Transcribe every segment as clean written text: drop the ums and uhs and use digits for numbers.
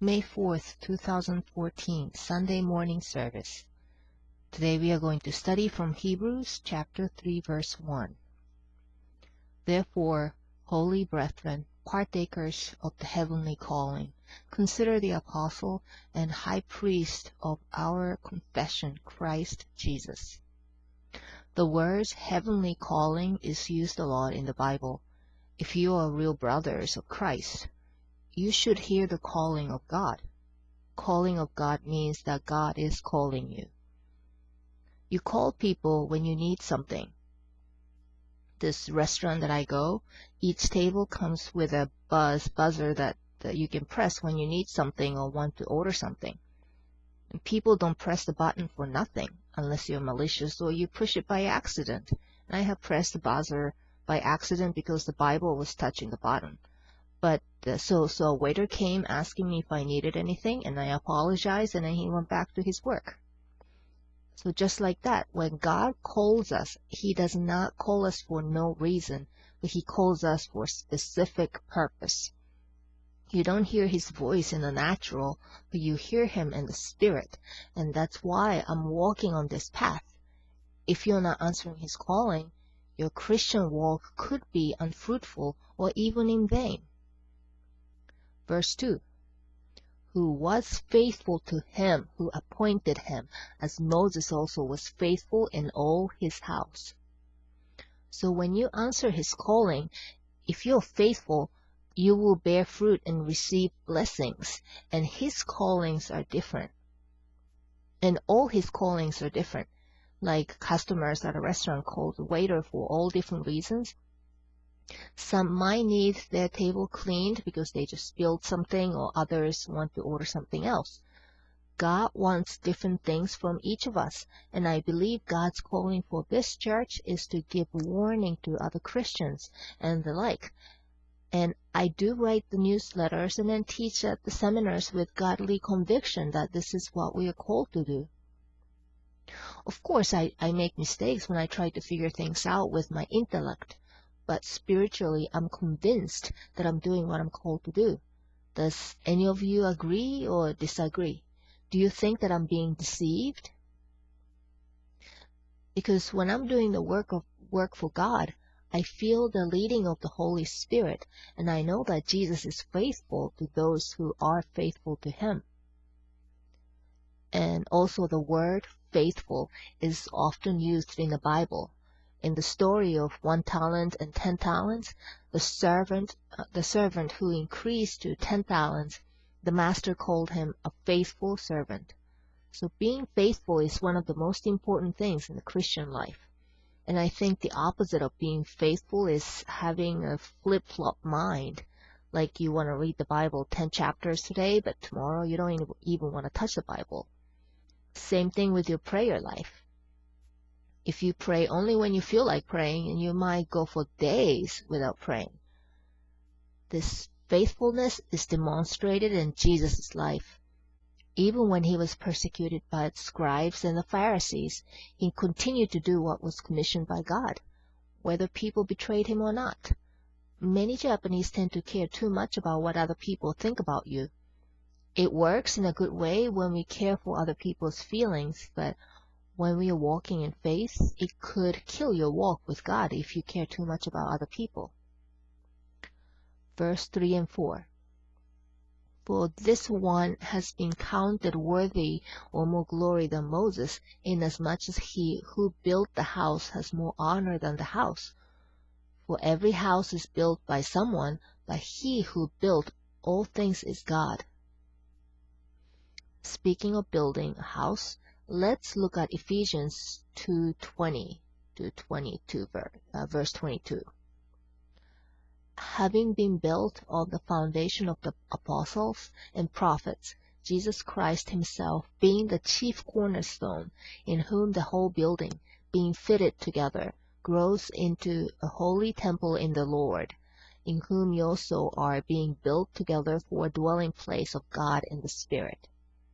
May 4th, 2014, Sunday morning service. Today we are going to study from Hebrews chapter 3 verse 1. Therefore, holy brethren, partakers of the heavenly calling, consider the apostle and high priest of our confession, Christ Jesus. The words heavenly calling is used a lot in the Bible. If you are real brothers of Christ, you should hear the calling of God. Calling of God means that God is calling you. You call people when you need something. This restaurant that I go, each table comes with a buzzer that you can press when you need something or want to order something. And people don't press the button for nothing unless you're malicious or you push it by accident. And I have pressed the buzzer by accident because the Bible was touching the button. But so a waiter came asking me if I needed anything, and I apologized, and then he went back to his work. So just like that, when God calls us, He does not call us for no reason, but He calls us for a specific purpose. You don't hear His voice in the natural, but you hear Him in the spirit, and that's why I'm walking on this path. If you're not answering His calling, your Christian walk could be unfruitful or even in vain. Verse 2, who was faithful to Him who appointed him, as Moses also was faithful in all his house. So when you answer His calling, if you're faithful, you will bear fruit and receive blessings, and His callings are different. And all His callings are different. Like customers at a restaurant call the waiter for all different reasons. Some might need their table cleaned because they just spilled something, or others want to order something else. God wants different things from each of us, and I believe God's calling for this church is to give warning to other Christians and the like. And I do write the newsletters and then teach at the seminars with godly conviction that this is what we are called to do. Of course, I make mistakes when I try to figure things out with my intellect. But spiritually, I'm convinced that I'm doing what I'm called to do. Does any of you agree or disagree? Do you think that I'm being deceived? Because when I'm doing the work for God, I feel the leading of the Holy Spirit, and I know that Jesus is faithful to those who are faithful to Him. And also the word faithful is often used in the Bible. In the story of 1 talent and 10 talents, the servant who increased to 10 talents, the master called him a faithful servant. So being faithful is one of the most important things in the Christian life. And I think the opposite of being faithful is having a flip-flop mind. Like you want to read the Bible 10 chapters today, but tomorrow you don't even want to touch the Bible. Same thing with your prayer life. If you pray only when you feel like praying, and you might go for days without praying. This faithfulness is demonstrated in Jesus' life. Even when He was persecuted by the scribes and the Pharisees, He continued to do what was commissioned by God, whether people betrayed Him or not. Many Japanese tend to care too much about what other people think about you. It works in a good way when we care for other people's feelings, but when we are walking in faith, it could kill your walk with God if you care too much about other people. Verse 3 and 4. For this one has been counted worthy or more glory than Moses, inasmuch as he who built the house has more honor than the house. For every house is built by someone, but he who built all things is God. Speaking of building a house, let's look at Ephesians 2:20 to 22, verse 22. Having been built on the foundation of the apostles and prophets, Jesus Christ Himself being the chief cornerstone, in whom the whole building, being fitted together, grows into a holy temple in the Lord, in whom you also are being built together for a dwelling place of God in the Spirit.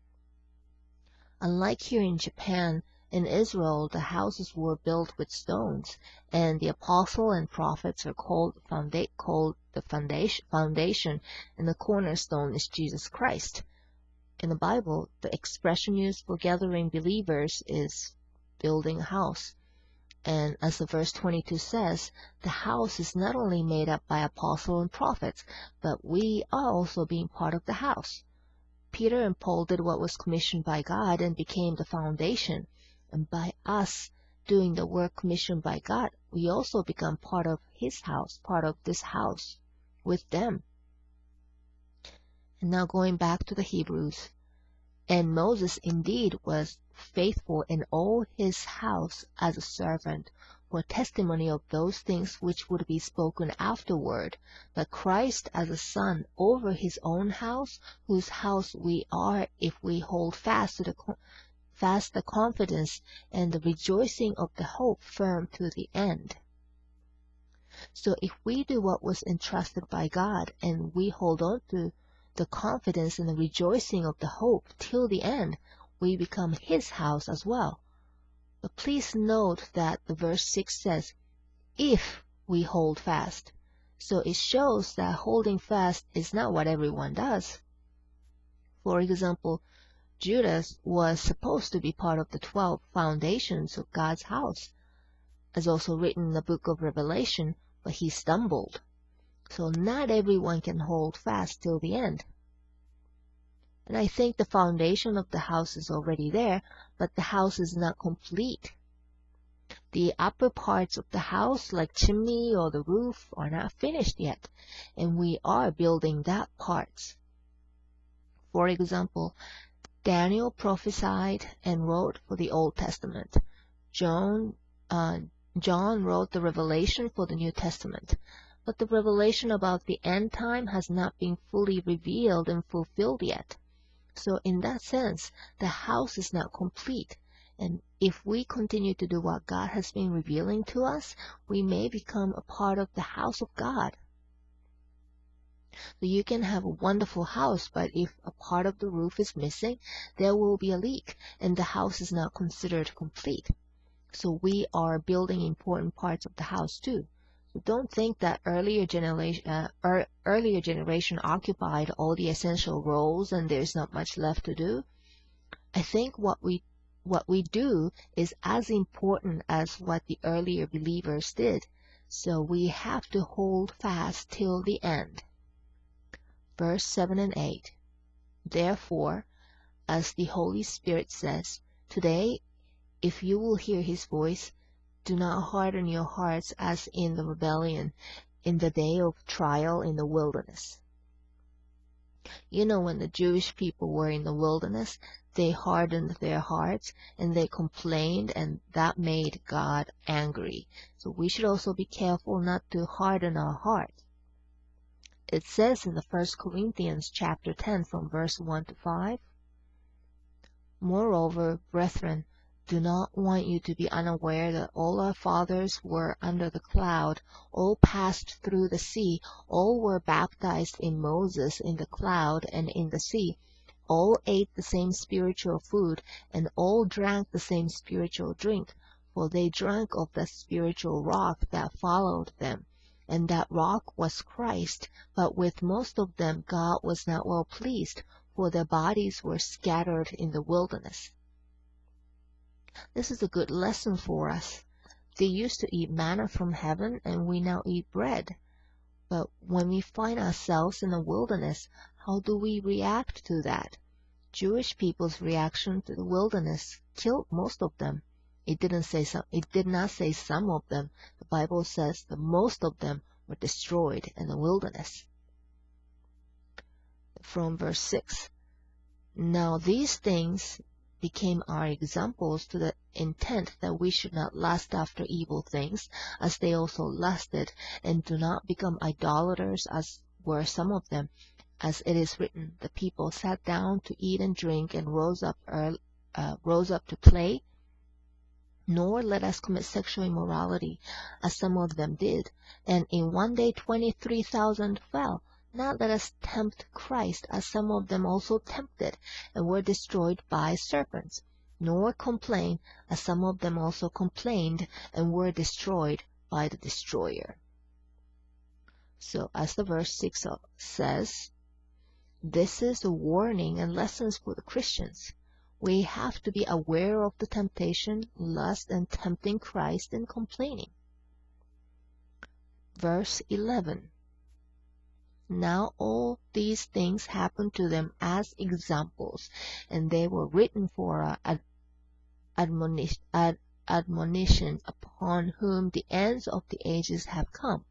Unlike here in Japan, in Israel the houses were built with stones, and the apostle and prophets are called the foundation, and the cornerstone is Jesus Christ. In the Bible, the expression used for gathering believers is building a house. And as the verse 22 says, the house is not only made up by apostles and prophets, but we are also being part of the house. Peter and Paul did what was commissioned by God and became the foundation. And by us doing the work commissioned by God, we also become part of His house, part of this house with them. And now going back to the Hebrews. And Moses indeed was faithful in all his house as a servant, for testimony of those things which would be spoken afterward, but Christ as a son over his own house, whose house we are if we hold fast the confidence and the rejoicing of the hope firm to the end. So if we do what was entrusted by God and we hold on to the confidence and the rejoicing of the hope till the end, we become His house as well. But please note that the verse 6 says, if we hold fast. So it shows that holding fast is not what everyone does. For example, Judas was supposed to be part of the 12 foundations of God's house, as also written in the book of Revelation, but he stumbled. So not everyone can hold fast till the end. And I think the foundation of the house is already there, but the house is not complete. The upper parts of the house, like chimney or the roof, are not finished yet, and we are building that parts. For example, Daniel prophesied and wrote for the Old Testament. John wrote the Revelation for the New Testament. But the revelation about the end time has not been fully revealed and fulfilled yet. So in that sense, the house is not complete. And if we continue to do what God has been revealing to us, we may become a part of the house of God. So you can have a wonderful house, but if a part of the roof is missing, there will be a leak, and the house is not considered complete. So we are building important parts of the house too. So don't think that earlier generation occupied all the essential roles and there's not much left to do. I think what we do is as important as what the earlier believers did. So we have to hold fast till the end. Verse 7 and 8. Therefore, as the Holy Spirit says, today, if you will hear His voice, do not harden your hearts as in the rebellion in the day of trial in the wilderness. You know, when the Jewish people were in the wilderness, they hardened their hearts and they complained, and that made God angry. So we should also be careful not to harden our heart. It says in the 1 Corinthians chapter 10 from verse 1 to 5, Moreover, brethren, do not want you to be unaware that all our fathers were under the cloud, all passed through the sea, all were baptized in Moses in the cloud and in the sea, all ate the same spiritual food, and all drank the same spiritual drink, for they drank of the spiritual rock that followed them, and that rock was Christ. But with most of them God was not well pleased, for their bodies were scattered in the wilderness. This is a good lesson for us. They used to eat manna from heaven, and we now eat bread. But when we find ourselves in the wilderness, how do we react to that? Jewish people's reaction to the wilderness killed most of them. It did not say some of them. The Bible says that most of them were destroyed in the wilderness. From verse 6. Now these things became our examples to the intent that we should not lust after evil things, as they also lusted, and do not become idolaters, as were some of them. As it is written, the people sat down to eat and drink, and rose up to play. Nor let us commit sexual immorality, as some of them did, and in one day 23,000 fell. Not let us tempt Christ, as some of them also tempted, and were destroyed by serpents. Nor complain, as some of them also complained, and were destroyed by the destroyer. So, as the verse 6 says, This is a warning and lessons for the Christians. We have to be aware of the temptation, lust, and tempting Christ and complaining. Verse 11. Now all these things happened to them as examples, and they were written for our admonition upon whom the ends of the ages have come.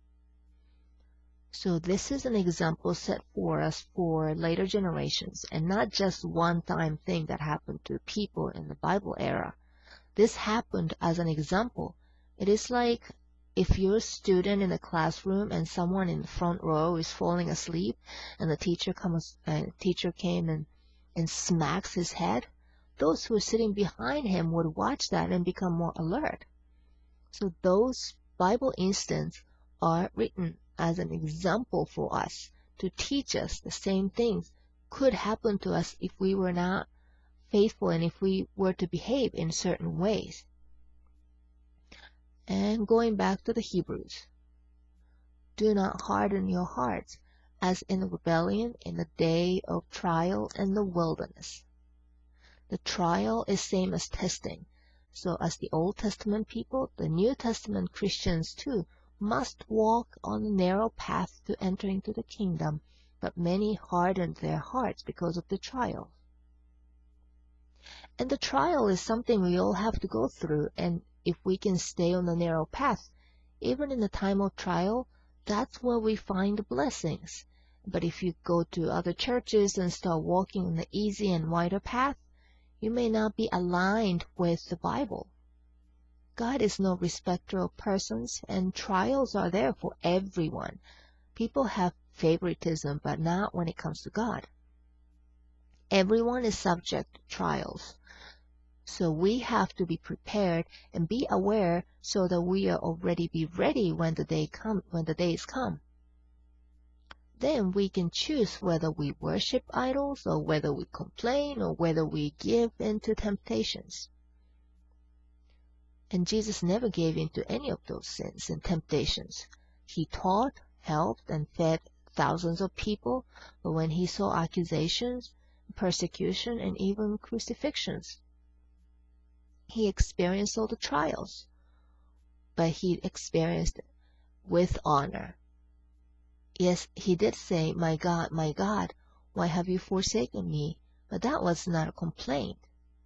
So this is an example set for us for later generations, and not just one-time thing that happened to people in the Bible era. This happened as an example. It is like if you're a student in a classroom and someone in the front row is falling asleep, and the teacher came and smacks his head, those who are sitting behind him would watch that and become more alert. So those Bible instances are written as an example for us to teach us the same things could happen to us if we were not faithful and if we were to behave in certain ways. And going back to the Hebrews, do not harden your hearts as in the rebellion in the day of trial in the wilderness. The trial is same as testing. So as the Old Testament people, the New Testament Christians too must walk on the narrow path to enter into the kingdom, but many hardened their hearts because of the trial. And the trial is something we all have to go through, and if we can stay on the narrow path, even in the time of trial, that's where we find the blessings. But if you go to other churches and start walking on the easy and wider path, you may not be aligned with the Bible. God is no respecter of persons, and trials are there for everyone. People have favoritism, but not when it comes to God. Everyone is subject to trials. So we have to be prepared and be aware so that we are already be ready when the days come. Then we can choose whether we worship idols or whether we complain or whether we give in to temptations. And Jesus never gave in to any of those sins and temptations. He taught, helped, and fed thousands of people, but when he saw accusations, persecution, and even crucifixions, he experienced all the trials, but he experienced it with honor. Yes, he did say, my God, why have you forsaken me? But that was not a complaint.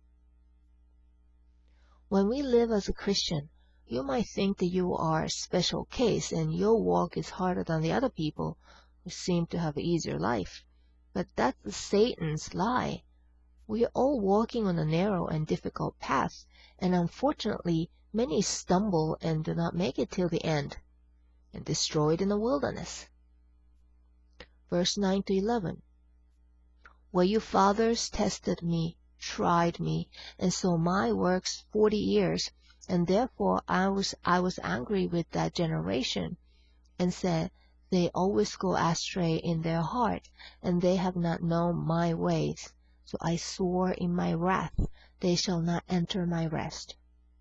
When we live as a Christian, you might think that you are a special case and your walk is harder than the other people who seem to have an easier life. But that's Satan's lie. We are all walking on a narrow and difficult path, and unfortunately, many stumble and do not make it till the end, and destroyed in the wilderness. Verse 9 to 11. Where your fathers tested me, tried me, and saw my works 40 years, and therefore I was angry with that generation, and said, they always go astray in their heart, and they have not known my ways. So I swore in my wrath, they shall not enter my rest.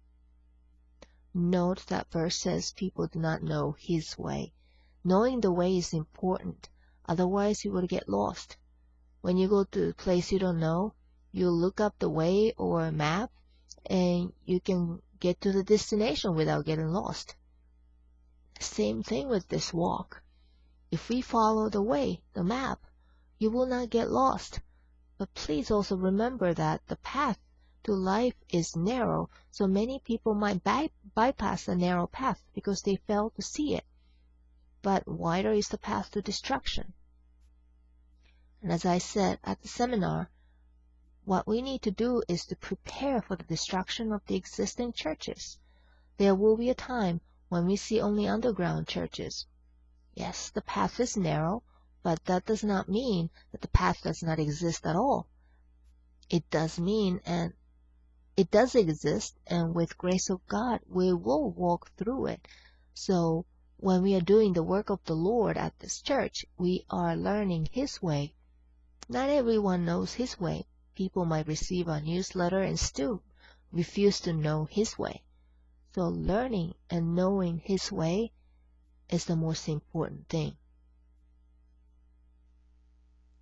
Note that verse says people do not know his way. Knowing the way is important, otherwise you will get lost. When you go to a place you don't know, you look up the way or a map, and you can get to the destination without getting lost. Same thing with this walk. If we follow the way, the map, you will not get lost. But please also remember that the path to life is narrow, so many people might bypass the narrow path because they fail to see it. But wider is the path to destruction. And as I said at the seminar, what we need to do is to prepare for the destruction of the existing churches. There will be a time when we see only underground churches. Yes, the path is narrow, but that does not mean that the path does not exist at all. It does mean, and it does exist, and with grace of God, we will walk through it. So when we are doing the work of the Lord at this church, we are learning His way. Not everyone knows His way. People might receive our newsletter and still refuse to know His way. So learning and knowing His way is the most important thing.